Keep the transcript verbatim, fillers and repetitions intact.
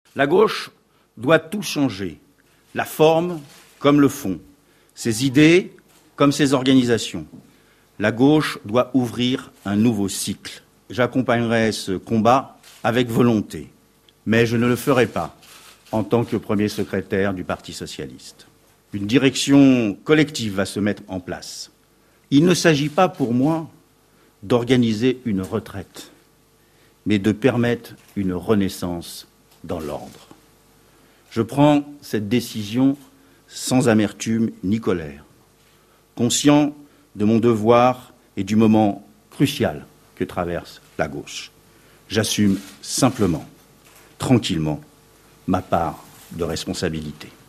La gauche doit tout changer, la forme comme le fond, ses idées comme ses organisations. La gauche doit ouvrir un nouveau cycle. J'accompagnerai ce combat avec volonté, mais je ne le ferai pas en tant que premier secrétaire du Parti socialiste. Une direction collective va se mettre en place. Il ne s'agit pas pour moi d'organiser une retraite, mais de permettre une renaissance dans l'ordre. Je prends cette décision sans amertume ni colère, conscient de mon devoir et du moment crucial que traverse la gauche. J'assume simplement, tranquillement, ma part de responsabilité.